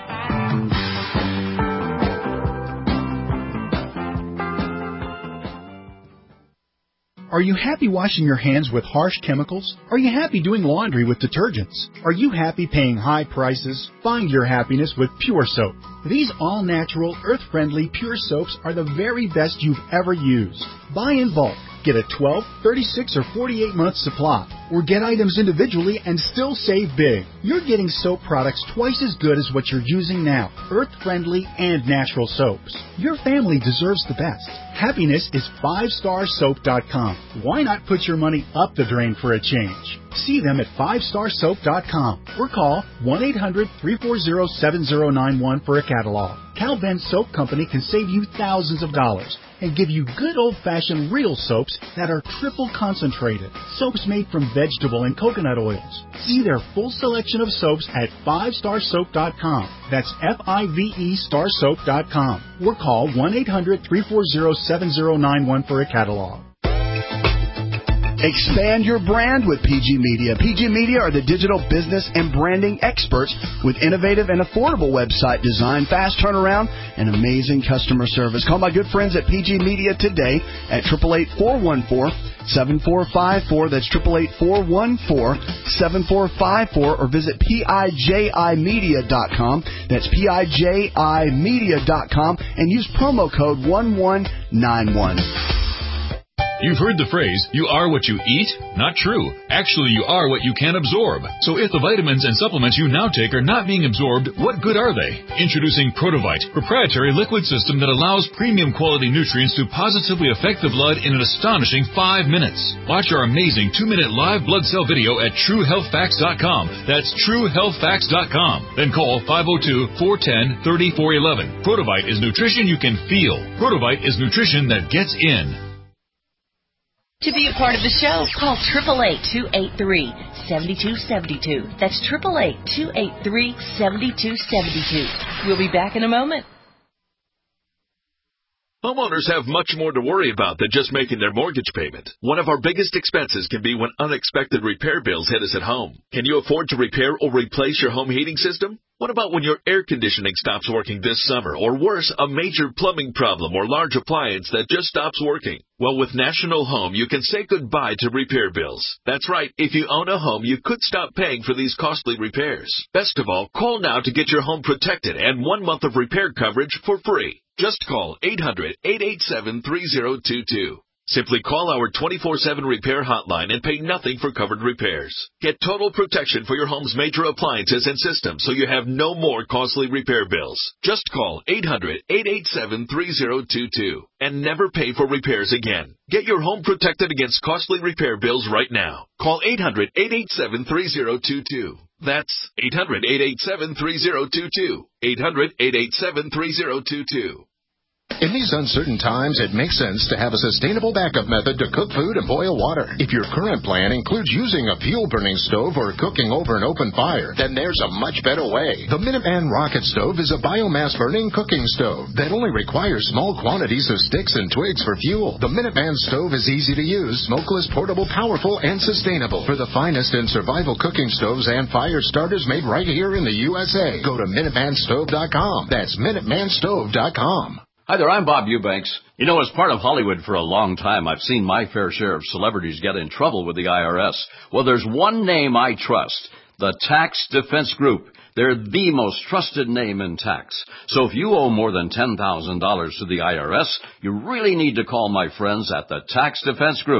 Are you happy washing your hands with harsh chemicals? Are you happy doing laundry with detergents? Are you happy paying high prices? Find your happiness with Pure Soap. These all-natural, earth-friendly Pure Soaps are the very best you've ever used. Buy in bulk. Get a twelve, thirty-six, or forty-eight month supply. Or get items individually and still save big. You're getting soap products twice as good as what you're using now. Earth-friendly and natural soaps. Your family deserves the best. Happiness is five star soap dot com. Why not put your money up the drain for a change? See them at five star soap dot com or call one eight hundred, three four zero, seven zero nine one for a catalog. Cal Ben Soap Company can save you thousands of dollars and give you good old-fashioned real soaps that are triple concentrated. Soaps made from vegetable and coconut oils. See their full selection of soaps at five star soap dot com. That's F I V E star soap dot com. Or call one eight hundred, three four zero, seven zero nine one for a catalog. Expand your brand with P G Media. P G Media are the digital business and branding experts with innovative and affordable website design, fast turnaround, and amazing customer service. Call my good friends at P G Media today at eight eight eight, four one four, seven four five four. That's eight eight eight, four one four, seven four five four. Or visit P I J I media dot com. That's P I J I media dot com and use promo code one one nine one. You've heard the phrase, you are what you eat? Not true. Actually, you are what you can absorb. So if the vitamins and supplements you now take are not being absorbed, what good are they? Introducing Protovite, proprietary liquid system that allows premium quality nutrients to positively affect the blood in an astonishing five minutes. Watch our amazing two-minute live blood cell video at true health facts dot com. That's true health facts dot com. Then call five oh two, four one oh, three oh four one one. Protovite is nutrition you can feel. Protovite is nutrition that gets in. To be a part of the show, call eight eight eight, two eight three, seven two seven two. That's eight eight eight, two eight three, seven two seven two. We'll be back in a moment. Homeowners have much more to worry about than just making their mortgage payment. One of our biggest expenses can be when unexpected repair bills hit us at home. Can you afford to repair or replace your home heating system? What about when your air conditioning stops working this summer? Or worse, a major plumbing problem or large appliance that just stops working? Well, with National Home, you can say goodbye to repair bills. That's right. If you own a home, you could stop paying for these costly repairs. Best of all, call now to get your home protected and one month of repair coverage for free. Just call eight hundred, eight eight seven, three oh two two. Simply call our twenty-four seven repair hotline and pay nothing for covered repairs. Get total protection for your home's major appliances and systems so you have no more costly repair bills. Just call eight hundred, eight eight seven, three oh two two and never pay for repairs again. Get your home protected against costly repair bills right now. Call eight hundred, eight eight seven, three oh two two. That's eight hundred, eight eight seven, three oh two two. eight hundred, eight eight seven, three oh two two. In these uncertain times, it makes sense to have a sustainable backup method to cook food and boil water. If your current plan includes using a fuel-burning stove or cooking over an open fire, then there's a much better way. The Minuteman Rocket Stove is a biomass-burning cooking stove that only requires small quantities of sticks and twigs for fuel. The Minuteman Stove is easy to use, smokeless, portable, powerful, and sustainable. For the finest in survival cooking stoves and fire starters made right here in the U S A, go to Minuteman Stove dot com. That's Minuteman Stove dot com. Hi there, I'm Bob Eubanks. You know, as part of Hollywood for a long time, I've seen my fair share of celebrities get in trouble with the I R S. Well, there's one name I trust, the Tax Defense Group. They're the most trusted name in tax. So if you owe more than ten thousand dollars to the I R S, you really need to call my friends at the Tax Defense Group.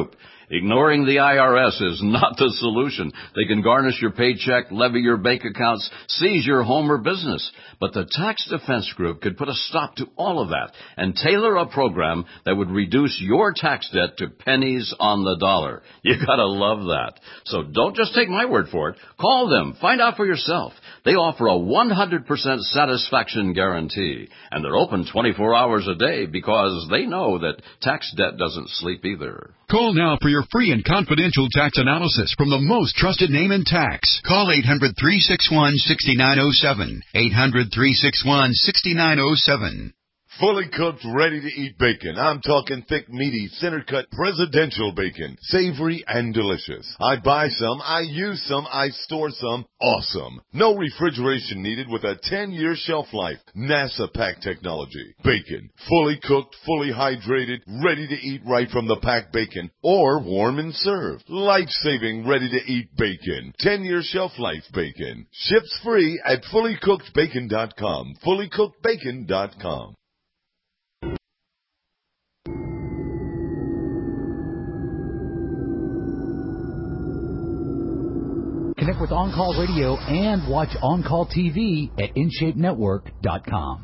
Ignoring the I R S is not the solution. They can garnish your paycheck, levy your bank accounts, seize your home or business. But the Tax Defense Group could put a stop to all of that and tailor a program that would reduce your tax debt to pennies on the dollar. You gotta love that. So don't just take my word for it. Call them. Find out for yourself. They offer a one hundred percent satisfaction guarantee, and they're open twenty-four hours a day because they know that tax debt doesn't sleep either. Call now for your free and confidential tax analysis from the most trusted name in tax. Call eight hundred, three six one, six nine zero seven. eight hundred, three six one, six nine zero seven. Fully cooked, ready-to-eat bacon. I'm talking thick, meaty, center-cut presidential bacon. Savory and delicious. I buy some, I use some, I store some. Awesome. No refrigeration needed with a ten-year shelf life. NASA pack technology. Bacon. Fully cooked, fully hydrated, ready to eat right from the packed bacon. Or warm and served. Life-saving, ready-to-eat bacon. ten-year shelf life bacon. Ships free at fully cooked bacon dot com. fully cooked bacon dot com. Connect with On Call Radio and watch On Call T V at in shape network dot com.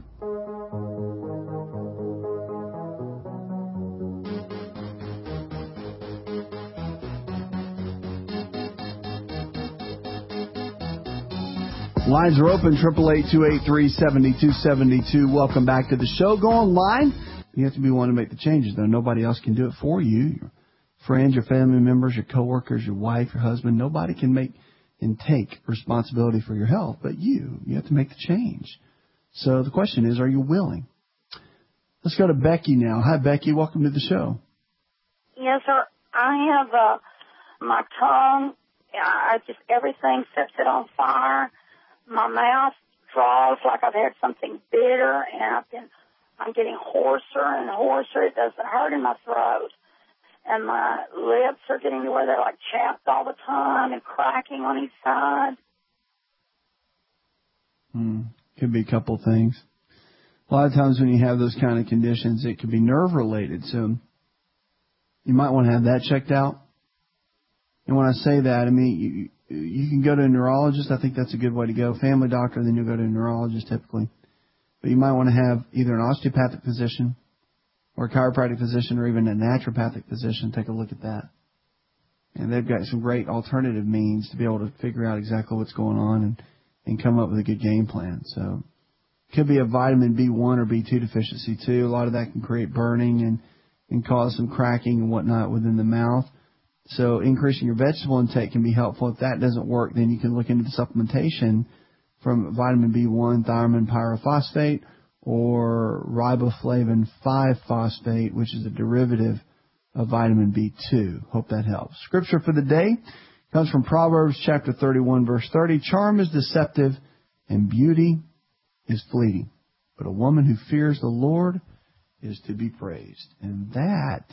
Lines are open, triple eight, two eight three, seven two seven two. Welcome back to the show. Go online. You have to be one to make the changes, though. Nobody else can do it for you. Your friends, your family members, your coworkers, your wife, your husband, nobody can make and take responsibility for your health, but you. You have to make the change. So the question is, are you willing? Let's go to Becky now. Hi, Becky. Welcome to the show. Yes, sir. I have uh, my tongue. I just, everything sets it on fire. My mouth draws like I've had something bitter, and I've been, I'm getting hoarser and hoarser. It doesn't hurt in my throat. And my lips are getting to where they're like chapped all the time and cracking on each side. Hmm. Could be a couple things. A lot of times when you have those kind of conditions, it could be nerve related. So you might want to have that checked out. And when I say that, I mean, you, you can go to a neurologist. I think that's a good way to go. Family doctor, then you'll go to a neurologist typically. But you might want to have either an osteopathic physician or a chiropractic physician, or even a naturopathic physician. Take a look at that. And they've got some great alternative means to be able to figure out exactly what's going on and, and come up with a good game plan. So it could be a vitamin B one or B two deficiency too. A lot of that can create burning and, and cause some cracking and whatnot within the mouth. So increasing your vegetable intake can be helpful. If that doesn't work, then you can look into the supplementation from vitamin B one, thiamine pyrophosphate, or riboflavin five phosphate, which is a derivative of vitamin B two. Hope that helps. Scripture for the day comes from Proverbs chapter thirty-one, verse thirty. Charm is deceptive and beauty is fleeting, but a woman who fears the Lord is to be praised. And that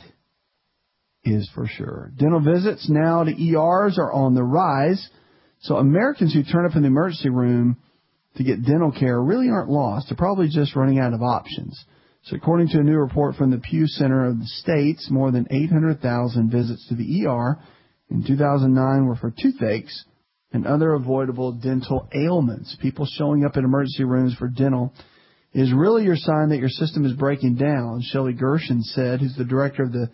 is for sure. Dental visits now to E Rs are on the rise. So Americans who turn up in the emergency room to get dental care really aren't lost. They're probably just running out of options. So according to a new report from the Pew Center of the States, more than eight hundred thousand visits to the E R in two thousand nine were for toothaches and other avoidable dental ailments. People showing up in emergency rooms for dental is really your sign that your system is breaking down. Shelley Gershon said, who's the director of the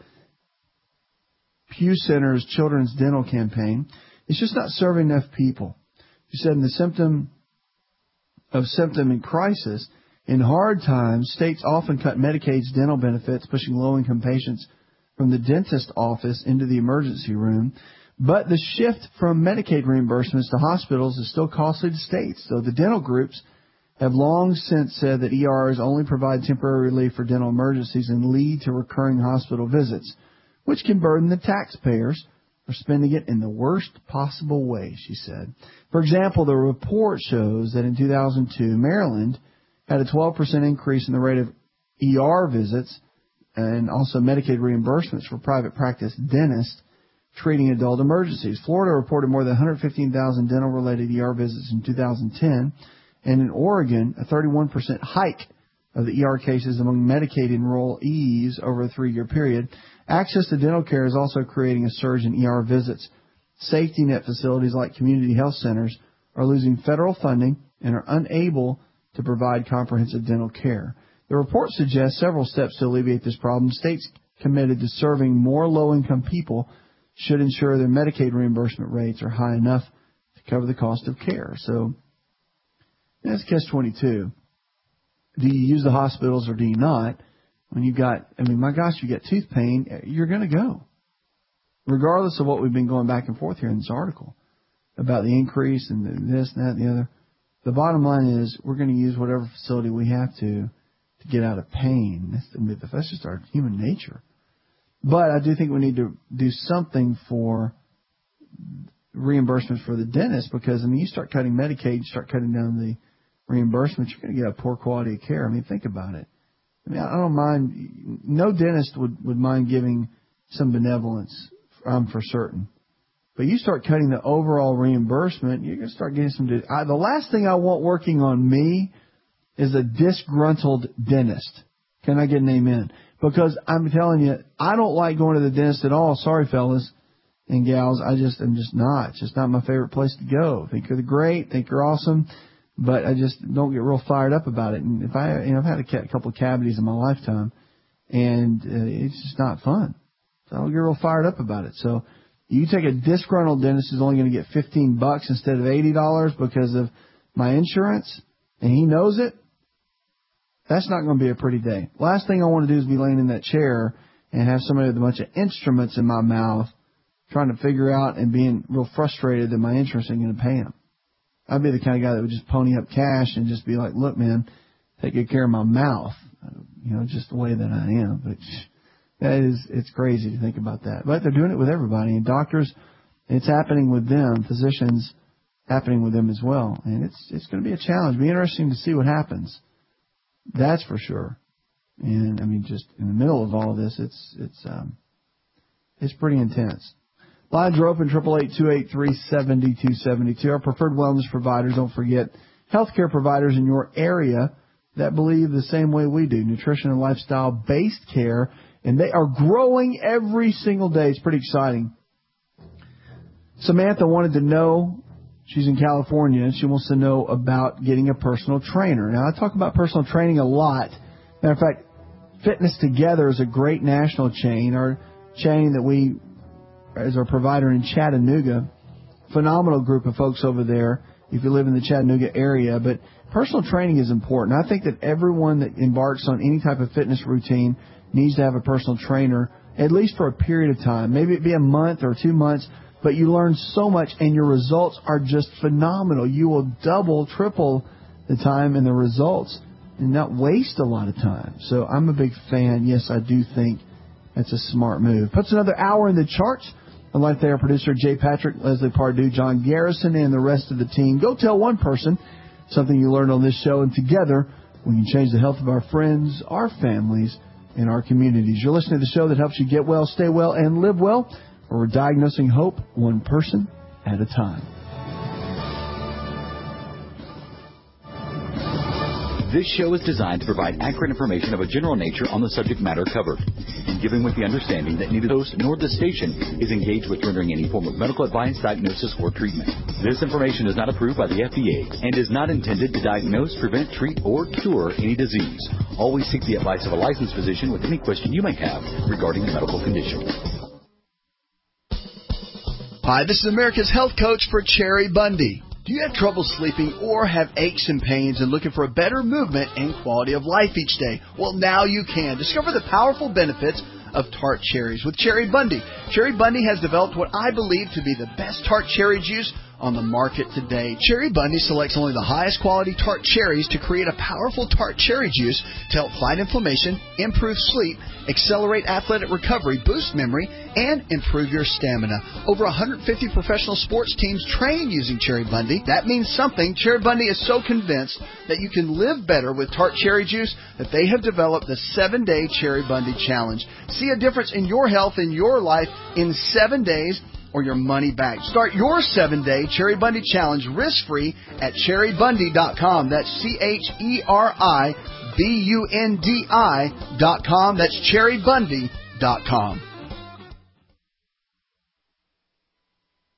Pew Center's Children's Dental Campaign, it's just not serving enough people. She said in the symptom of symptom in crisis, in hard times, states often cut Medicaid's dental benefits, pushing low-income patients from the dentist office into the emergency room. But the shift from Medicaid reimbursements to hospitals is still costly to states. So the dental groups have long since said that E Rs only provide temporary relief for dental emergencies and lead to recurring hospital visits, which can burden the taxpayers for spending it in the worst possible way, she said. For example, the report shows that in two thousand two, Maryland had a twelve percent increase in the rate of E R visits and also Medicaid reimbursements for private practice dentists treating adult emergencies. Florida reported more than one hundred fifteen thousand dental-related E R visits in two thousand ten, and in Oregon, a thirty-one percent hike of the E R cases among Medicaid enrollees over a three-year period. Access to dental care is also creating a surge in E R visits. Safety net facilities like community health centers are losing federal funding and are unable to provide comprehensive dental care. The report suggests several steps to alleviate this problem. States committed to serving more low-income people should ensure their Medicaid reimbursement rates are high enough to cover the cost of care. So that's catch twenty-two. Do you use the hospitals or do you not? When you've got, I mean, my gosh, you get tooth pain, you're going to go. Regardless of what we've been going back and forth here in this article about the increase and the this, and that, and the other. The bottom line is we're going to use whatever facility we have to to get out of pain. That's, that's just our human nature. But I do think we need to do something for reimbursements for the dentist because, I mean, you start cutting Medicaid, you start cutting down the reimbursements, you're going to get a poor quality of care. I mean, think about it. I mean, I don't mind. No dentist would, would mind giving some benevolence, um, for certain. But you start cutting the overall reimbursement, you're going to start getting some. I, the last thing I want working on me is a disgruntled dentist. Can I get an amen? Because I'm telling you, I don't like going to the dentist at all. Sorry, fellas and gals. I just, I'm just not. It's just not my favorite place to go. Think you're great. Think you're awesome. But I just don't get real fired up about it. And if I, you know, I've had a, ca- a couple of cavities in my lifetime, and uh, it's just not fun. So I don't get real fired up about it. So you take a disgruntled dentist who's only going to get fifteen bucks instead of eighty dollars because of my insurance, and he knows it. That's not going to be a pretty day. Last thing I want to do is be laying in that chair and have somebody with a bunch of instruments in my mouth trying to figure out and being real frustrated that my insurance ain't going to pay him. I'd be the kind of guy that would just pony up cash and just be like, look, man, take good care of my mouth. You know, just the way that I am. But that is, it's crazy to think about that. But they're doing it with everybody. And doctors, it's happening with them. Physicians, happening with them as well. And it's it's going to be a challenge. It'll be interesting to see what happens. That's for sure. And, I mean, just in the middle of all of this, it's, it's, um, it's pretty intense. Lines are open, eight eight eight, two eight three, seven two seven two. Our preferred wellness providers, don't forget, healthcare providers in your area that believe the same way we do, nutrition and lifestyle-based care, and they are growing every single day. It's pretty exciting. Samantha wanted to know, she's in California, and she wants to know about getting a personal trainer. Now, I talk about personal training a lot. Matter of fact, Fitness Together is a great national chain, our chain that we as our provider in Chattanooga. Phenomenal group of folks over there if you live in the Chattanooga area. But personal training is important. I think that everyone that embarks on any type of fitness routine needs to have a personal trainer, at least for a period of time. Maybe it be a month or two months, but you learn so much and your results are just phenomenal. You will double, triple the time and the results and not waste a lot of time. So I'm a big fan. Yes, I do think that's a smart move. Puts another hour in the charts. I'd like to thank our producer, Jay Patrick, Leslie Pardue, John Garrison, and the rest of the team. Go tell one person something you learned on this show, and together we can change the health of our friends, our families, and our communities. You're listening to the show that helps you get well, stay well, and live well, where we're diagnosing hope one person at a time. This show is designed to provide accurate information of a general nature on the subject matter covered, and given with the understanding that neither the host nor the station is engaged with rendering any form of medical advice, diagnosis, or treatment. This information is not approved by the F D A and is not intended to diagnose, prevent, treat, or cure any disease. Always seek the advice of a licensed physician with any question you may have regarding a medical condition. Hi, this is America's health coach for Cherry Bundy. Do you have trouble sleeping or have aches and pains and looking for a better movement and quality of life each day? Well, now you can. Discover the powerful benefits of tart cherries with Cherry Bundy. Cherry Bundy has developed what I believe to be the best tart cherry juice on the market today. Cherry Bundy selects only the highest quality tart cherries to create a powerful tart cherry juice to help fight inflammation, improve sleep, accelerate athletic recovery, boost memory, and improve your stamina. Over one hundred fifty professional sports teams train using Cherry Bundy. That means something. Cherry Bundy is so convinced that you can live better with tart cherry juice that they have developed the seven-day Cherry Bundy Challenge. See a difference in your health and your life in seven days or your money back. Start your seven-day Cherry Bundy Challenge risk-free at cherry bundy dot com. That's C H E R I B U N D I dot com. That's cherry bundy dot com.